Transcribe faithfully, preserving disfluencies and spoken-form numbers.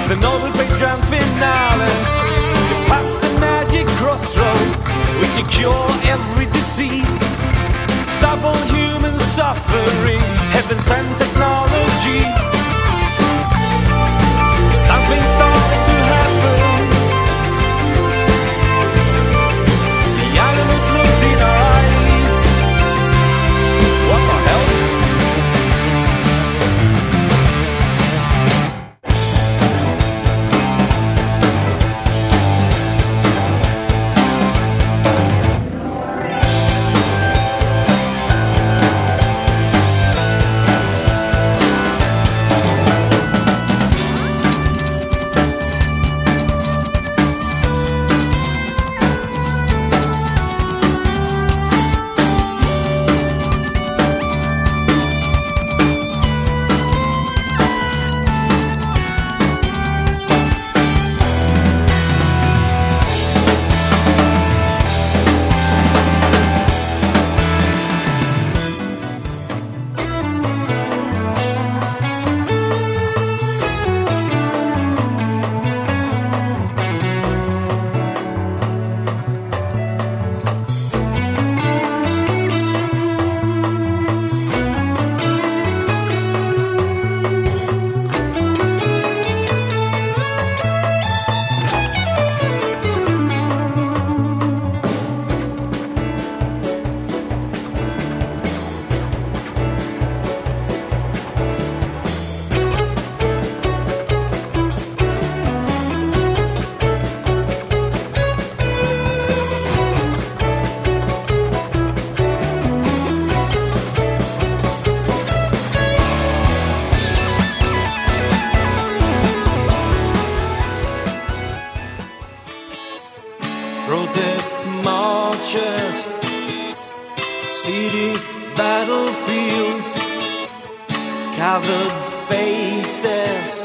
the Nobel Peace Grand Finale. You're past the magic crossroad. We can cure every disease, stop all human suffering, heaven sent technology. Something started to happen. The animals looked in our eyes. What the hell? Protest marches, city battlefields, covered faces,